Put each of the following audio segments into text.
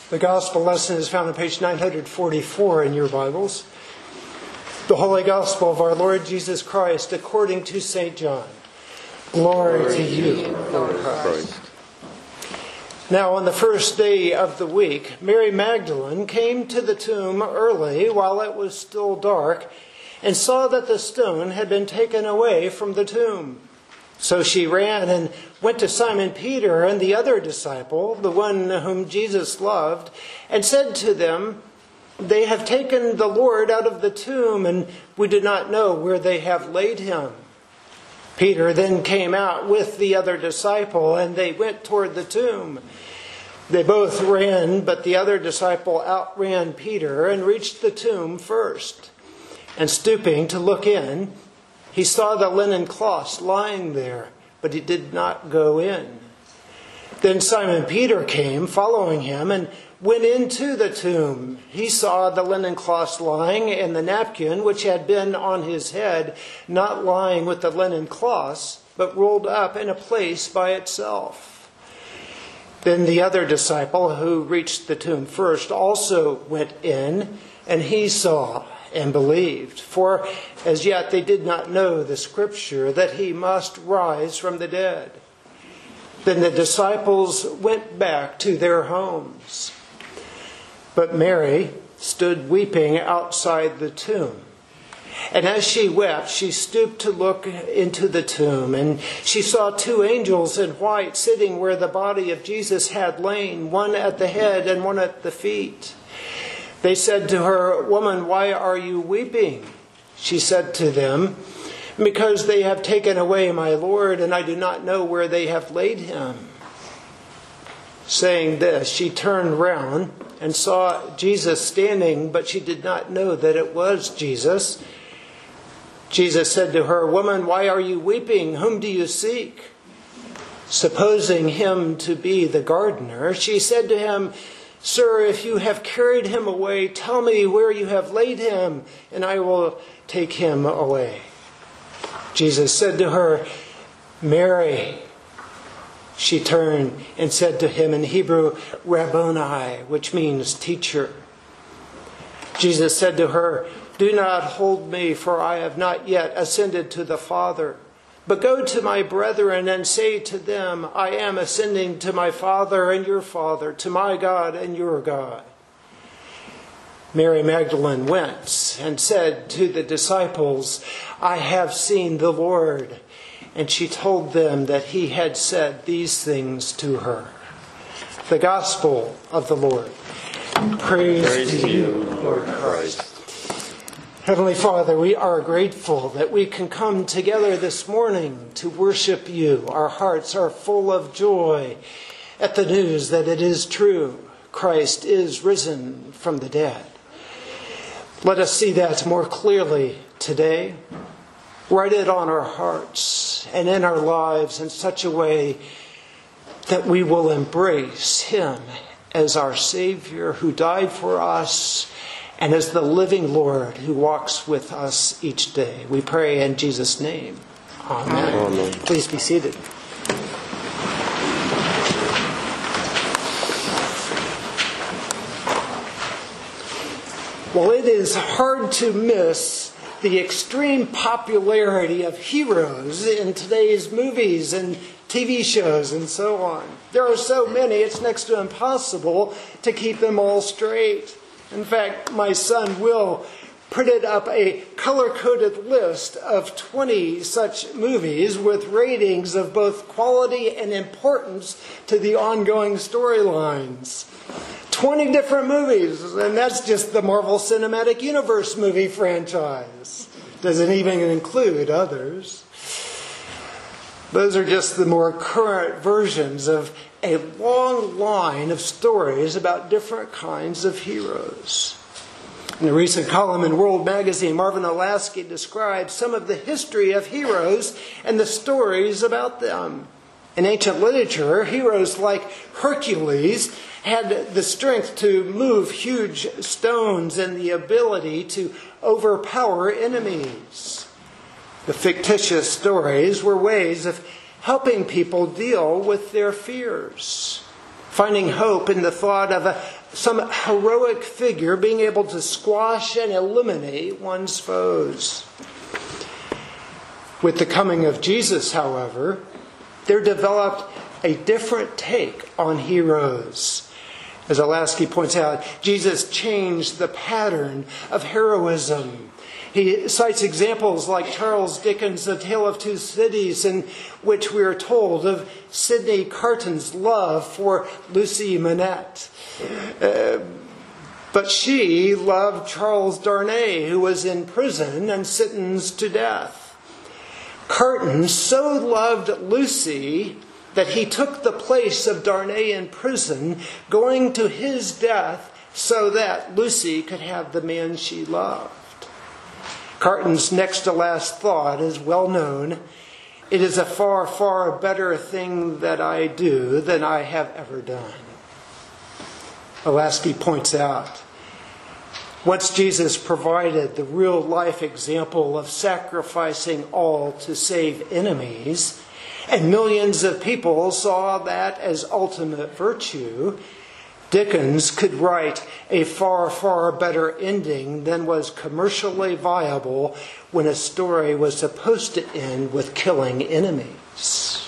The gospel lesson is found on page 944 in your Bibles. The Holy Gospel of our Lord Jesus Christ according to St. John. Glory to you, Lord Christ. Now on the first day of the week, Mary Magdalene came to the tomb early while it was still dark and saw that the stone had been taken away from the tomb. So she ran and went to Simon Peter and the other disciple, the one whom Jesus loved, and said to them, "They have taken the Lord out of the tomb, and we do not know where they have laid him." Peter then came out with the other disciple, and they went toward the tomb. They both ran, but the other disciple outran Peter and reached the tomb first. And stooping to look in, he saw the linen cloths lying there, but he did not go in. Then Simon Peter came, following him, and went into the tomb. He saw the linen cloths lying, and the napkin which had been on his head, not lying with the linen cloths, but rolled up in a place by itself. Then the other disciple, who reached the tomb first, also went in, and he saw and believed. For as yet they did not know the scripture that he must rise from the dead. Then the disciples went back to their homes. But Mary stood weeping outside the tomb. And as she wept, she stooped to look into the tomb, and she saw two angels in white sitting where the body of Jesus had lain, one at the head and one at the feet. They said to her, "Woman, why are you weeping?" She said to them, "Because they have taken away my Lord, and I do not know where they have laid him." Saying this, she turned round and saw Jesus standing, but she did not know that it was Jesus. Jesus said to her, "Woman, why are you weeping? Whom do you seek?" Supposing him to be the gardener, she said to him, "Sir, if you have carried him away, tell me where you have laid him, and I will take him away." Jesus said to her, "Mary." She turned and said to him in Hebrew, "Rabboni," which means teacher. Jesus said to her, "Do not hold me, for I have not yet ascended to the Father. But go to my brethren and say to them, I am ascending to my Father and your Father, to my God and your God." Mary Magdalene went and said to the disciples, "I have seen the Lord." And she told them that he had said these things to her. The Gospel of the Lord. Praise to you, Lord Christ. Heavenly Father, we are grateful that we can come together this morning to worship you. Our hearts are full of joy at the news that it is true. Christ is risen from the dead. Let us see that more clearly today. Write it on our hearts and in our lives in such a way that we will embrace him as our Savior who died for us, and as the living Lord who walks with us each day. We pray in Jesus' name. Amen. Amen. Please be seated. Well, it is hard to miss the extreme popularity of heroes in today's movies and TV shows and so on. There are so many, it's next to impossible to keep them all straight. In fact, my son Will printed up a color-coded list of 20 such movies with ratings of both quality and importance to the ongoing storylines. 20 different movies, and that's just the Marvel Cinematic Universe movie franchise. Doesn't even include others. Those are just the more current versions of a long line of stories about different kinds of heroes. In a recent column in World Magazine, Marvin Olasky described some of the history of heroes and the stories about them. In ancient literature, heroes like Hercules had the strength to move huge stones and the ability to overpower enemies. The fictitious stories were ways of helping people deal with their fears. finding hope in the thought of some heroic figure being able to squash and eliminate one's foes. With the coming of Jesus, however, there developed a different take on heroes. As Olasky points out, Jesus changed the pattern of heroism. He cites examples like Charles Dickens' A Tale of Two Cities, in which we are told of Sidney Carton's love for Lucy Manette. But she loved Charles Darnay, who was in prison and sentenced to death. Carton so loved Lucy that he took the place of Darnay in prison, going to his death so that Lucy could have the man she loved. Carton's next to last thought is well known. It is a far, far better thing that I do than I have ever done. Olasky points out, once Jesus provided the real life example of sacrificing all to save enemies, and millions of people saw that as ultimate virtue, Dickens could write a far, far better ending than was commercially viable when a story was supposed to end with killing enemies.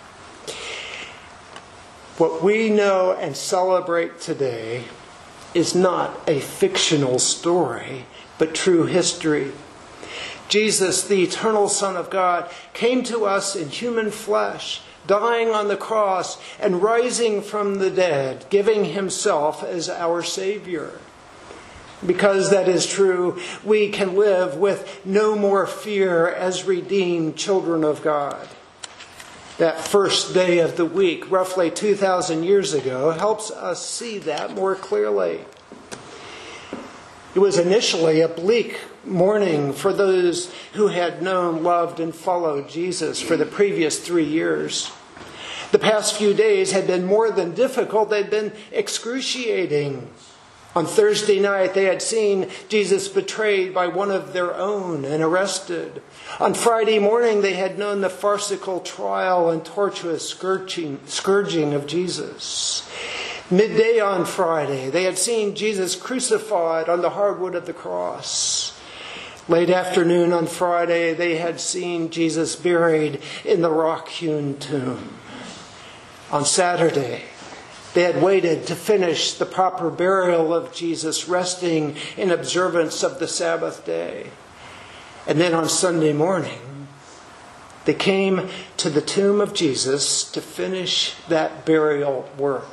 What we know and celebrate today is not a fictional story, but true history. Jesus, the eternal Son of God, came to us in human flesh, dying on the cross and rising from the dead, giving himself as our Savior. Because that is true, we can live with no more fear as redeemed children of God. That first day of the week, roughly 2,000 years ago, helps us see that more clearly. It was initially a bleak morning for those who had known, loved, and followed Jesus for the previous 3 years. The past few days had been more than difficult. They'd been excruciating. On Thursday night, they had seen Jesus betrayed by one of their own and arrested. On Friday morning, they had known the farcical trial and torturous scourging of Jesus. Midday on Friday, they had seen Jesus crucified on the hardwood of the cross. Late afternoon on Friday, they had seen Jesus buried in the rock-hewn tomb. On Saturday, they had waited to finish the proper burial of Jesus, resting in observance of the Sabbath day. And then on Sunday morning, they came to the tomb of Jesus to finish that burial work.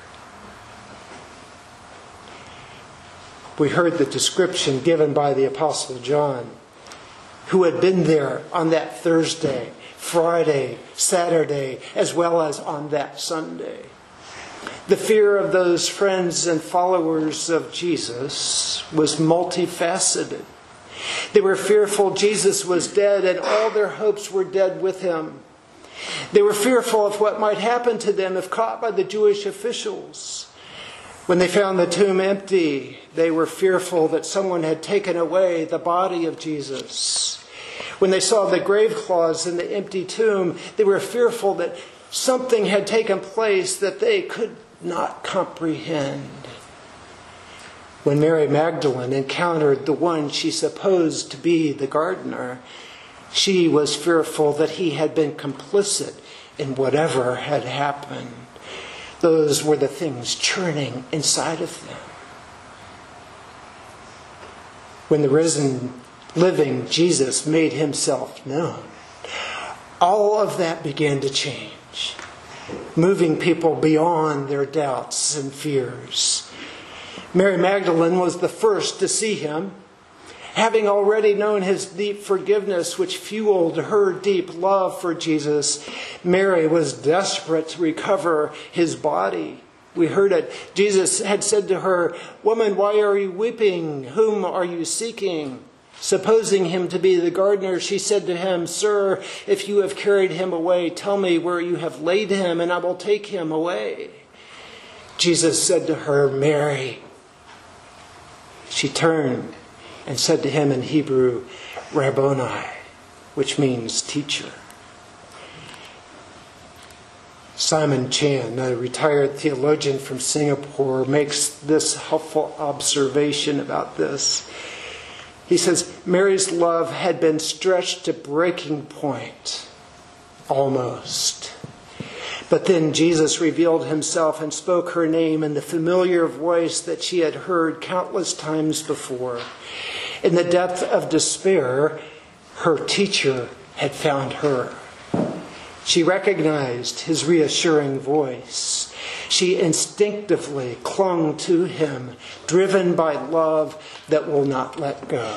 We heard the description given by the Apostle John, who had been there on that Thursday, Friday, Saturday, as well as on that Sunday. The fear of those friends and followers of Jesus was multifaceted. They were fearful Jesus was dead and all their hopes were dead with him. They were fearful of what might happen to them if caught by the Jewish officials. When they found the tomb empty, they were fearful that someone had taken away the body of Jesus. When they saw the grave cloths in the empty tomb, they were fearful that something had taken place that they could not comprehend. When Mary Magdalene encountered the one she supposed to be the gardener, she was fearful that he had been complicit in whatever had happened. Those were the things churning inside of them. When the risen, living Jesus made himself known, all of that began to change, moving people beyond their doubts and fears. Mary Magdalene was the first to see him. Having already known his deep forgiveness, which fueled her deep love for Jesus, Mary was desperate to recover his body. We heard it. Jesus had said to her, "Woman, why are you weeping? Whom are you seeking?" Supposing him to be the gardener, she said to him, "Sir, if you have carried him away, tell me where you have laid him, and I will take him away." Jesus said to her, "Mary." She turned and said to him in Hebrew, "Rabboni," which means teacher. Simon Chan, a retired theologian from Singapore, makes this helpful observation about this. He says, Mary's love had been stretched to breaking point, almost. But then Jesus revealed himself and spoke her name in the familiar voice that she had heard countless times before. In the depth of despair, her teacher had found her. She recognized his reassuring voice. She instinctively clung to him, driven by love that will not let go.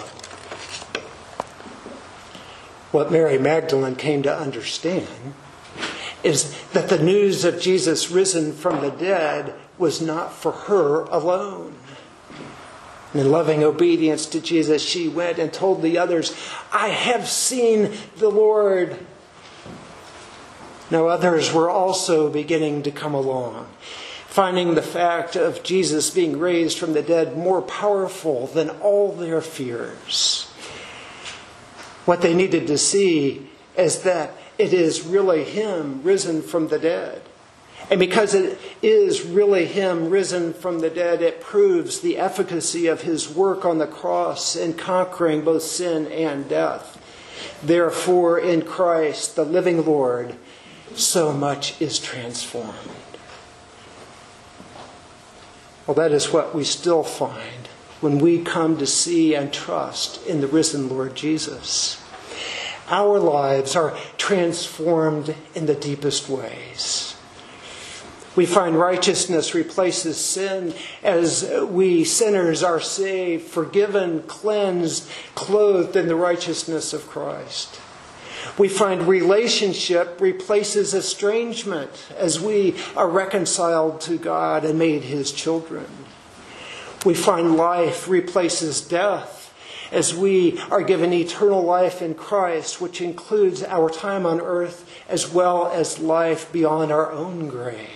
What Mary Magdalene came to understand is that the news of Jesus risen from the dead was not for her alone. In loving obedience to Jesus, she went and told the others, I have seen the Lord. Now others were also beginning to come along, finding the fact of Jesus being raised from the dead more powerful than all their fears. What they needed to see is that it is really him risen from the dead. And because it is really him risen from the dead, it proves the efficacy of his work on the cross in conquering both sin and death. Therefore, in Christ, the living Lord, so much is transformed. Well, that is what we still find when we come to see and trust in the risen Lord Jesus. Our lives are transformed in the deepest ways. We find righteousness replaces sin as we sinners are saved, forgiven, cleansed, clothed in the righteousness of Christ. We find relationship replaces estrangement as we are reconciled to God and made his children. We find life replaces death as we are given eternal life in Christ, which includes our time on earth as well as life beyond our own grave.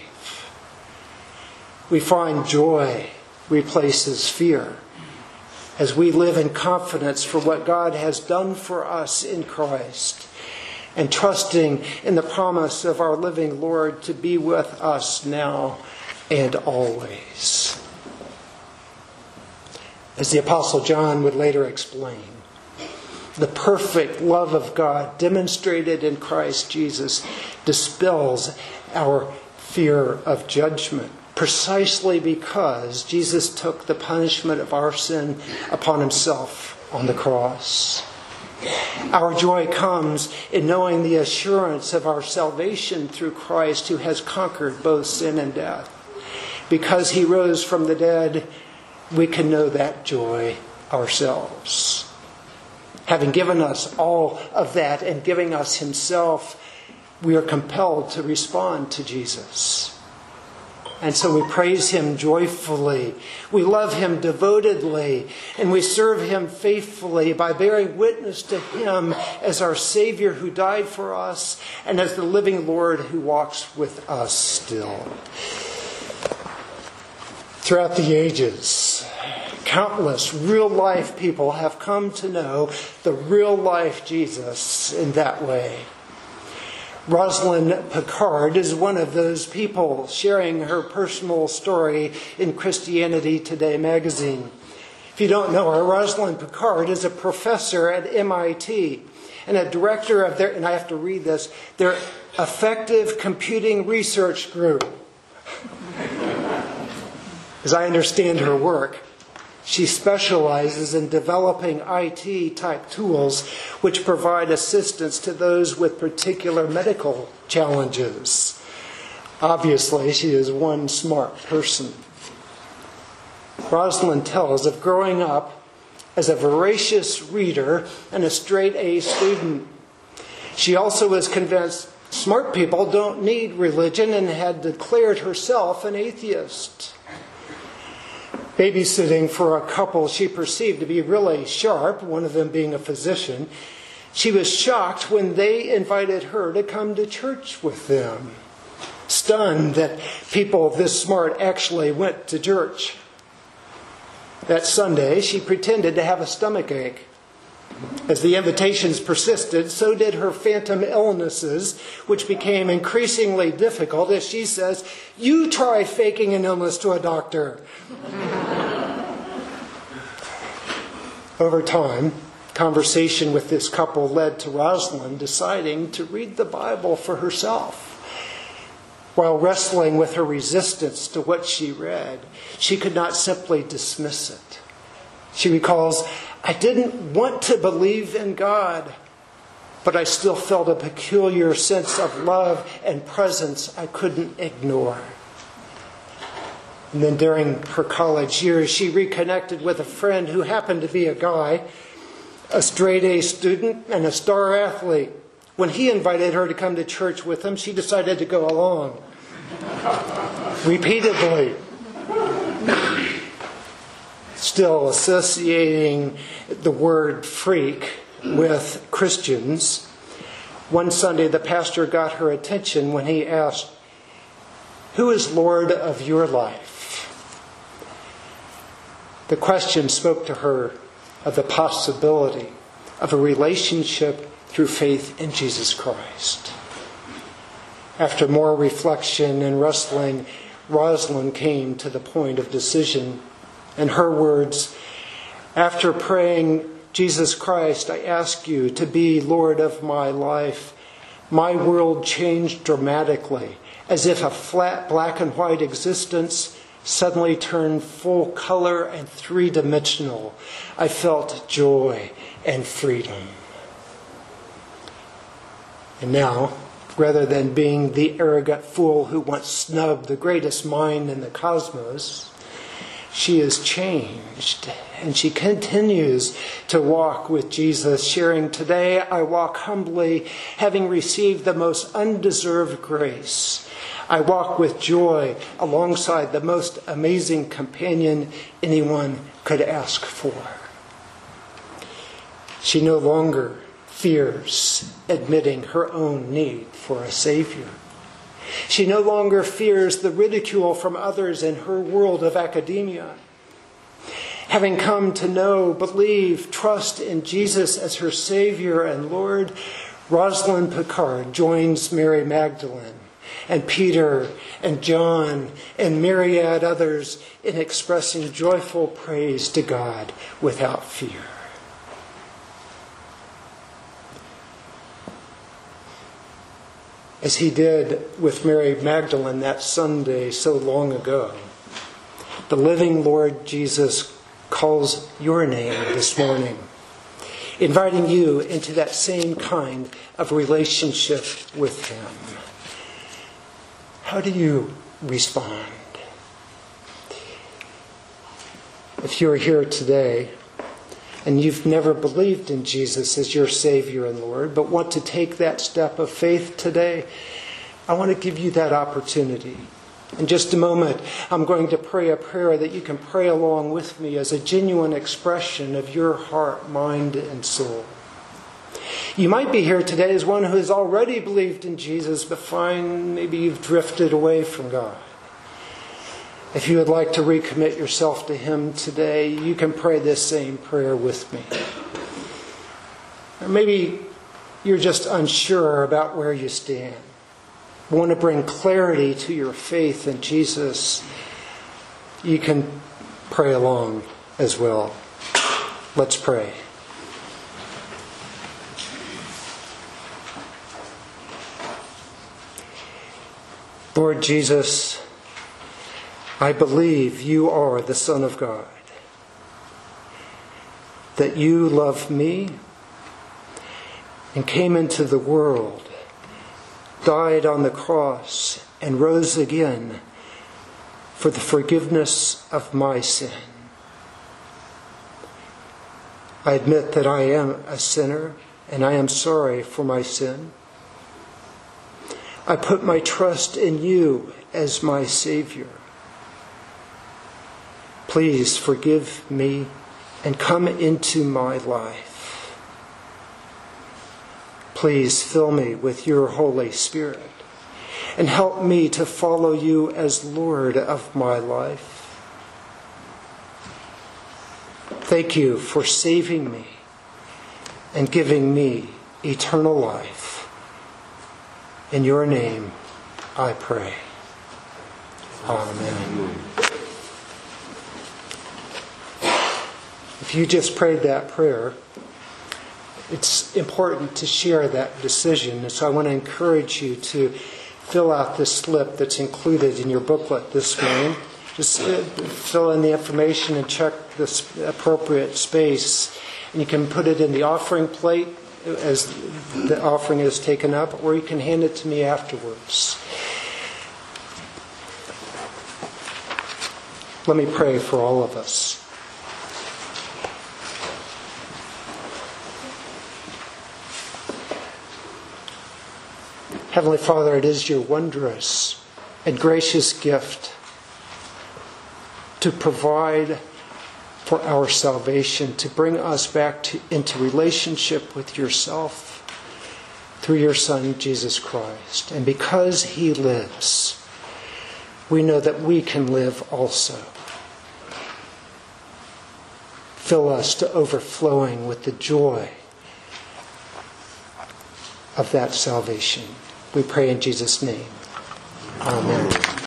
We find joy replaces fear as we live in confidence for what God has done for us in Christ, and trusting in the promise of our living Lord to be with us now and always. As the Apostle John would later explain, the perfect love of God demonstrated in Christ Jesus dispels our fear of judgment, precisely because Jesus took the punishment of our sin upon himself on the cross. Our joy comes in knowing the assurance of our salvation through Christ, who has conquered both sin and death. Because he rose from the dead, we can know that joy ourselves. Having given us all of that and giving us himself, we are compelled to respond to Jesus. And so we praise him joyfully. We love him devotedly. And we serve him faithfully by bearing witness to him as our Savior who died for us and as the living Lord who walks with us still. Throughout the ages, countless real-life people have come to know the real-life Jesus in that way. Rosalind Picard is one of those people, sharing her personal story in Christianity Today magazine. If you don't know her, Rosalind Picard is a professor at MIT and a director of their, and I have to read this, their Effective Computing Research Group. As I understand her work, she specializes in developing IT-type tools which provide assistance to those with particular medical challenges. Obviously, she is one smart person. Rosalind tells of growing up as a voracious reader and a straight-A student. She also was convinced smart people don't need religion and had declared herself an atheist. Babysitting for a couple she perceived to be really sharp, one of them being a physician, she was shocked when they invited her to come to church with them. Stunned that people this smart actually went to church. That Sunday, she pretended to have a stomachache. As the invitations persisted, so did her phantom illnesses, which became increasingly difficult as she says, "You try faking an illness to a doctor." Over time, conversation with this couple led to Rosalind deciding to read the Bible for herself. While wrestling with her resistance to what she read, she could not simply dismiss it. She recalls, "I didn't want to believe in God, but I still felt a peculiar sense of love and presence I couldn't ignore." And then during her college years, she reconnected with a friend who happened to be a guy, a straight-A student and a star athlete. When he invited her to come to church with him, she decided to go along. Repeatedly. Still associating the word freak with Christians, one Sunday the pastor got her attention when he asked, "Who is Lord of your life?" The question spoke to her of the possibility of a relationship through faith in Jesus Christ. After more reflection and wrestling, Rosalind came to the point of decision. In her words, "After praying, 'Jesus Christ, I ask you to be Lord of my life,' my world changed dramatically, as if a flat black and white existence suddenly turned full color and three-dimensional. I felt joy and freedom." And now, rather than being the arrogant fool who once snubbed the greatest mind in the cosmos, she is changed, and she continues to walk with Jesus, sharing, "Today I walk humbly, having received the most undeserved grace. I walk with joy alongside the most amazing companion anyone could ask for." She no longer fears admitting her own need for a Savior. She no longer fears the ridicule from others in her world of academia. Having come to know, believe, trust in Jesus as her Savior and Lord, Rosalind Picard joins Mary Magdalene and Peter and John and myriad others in expressing joyful praise to God without fear. As he did with Mary Magdalene that Sunday so long ago, the living Lord Jesus calls your name this morning, inviting you into that same kind of relationship with him. How do you respond? If you're here today and you've never believed in Jesus as your Savior and Lord, but want to take that step of faith today, I want to give you that opportunity. In just a moment, I'm going to pray a prayer that you can pray along with me as a genuine expression of your heart, mind, and soul. You might be here today as one who has already believed in Jesus, but find maybe you've drifted away from God. If you would like to recommit yourself to him today, you can pray this same prayer with me. Or maybe you're just unsure about where you stand. Want to bring clarity to your faith in Jesus. You can pray along as well. Let's pray. Lord Jesus, I believe you are the Son of God, that you loved me and came into the world, died on the cross, and rose again for the forgiveness of my sin. I admit that I am a sinner and I am sorry for my sin. I put my trust in you as my Savior. Please forgive me and come into my life. Please fill me with your Holy Spirit and help me to follow you as Lord of my life. Thank you for saving me and giving me eternal life. In your name I pray. Amen. If you just prayed that prayer, it's important to share that decision. And so I want to encourage you to fill out this slip that's included in your booklet this morning. Just fill in the information and check this appropriate space. And you can put it in the offering plate as the offering is taken up, or you can hand it to me afterwards. Let me pray for all of us. Heavenly Father, it is your wondrous and gracious gift to provide for our salvation, to bring us back into relationship with yourself through your Son, Jesus Christ. And because he lives, we know that we can live also. Fill us to overflowing with the joy of that salvation. We pray in Jesus' name. Amen.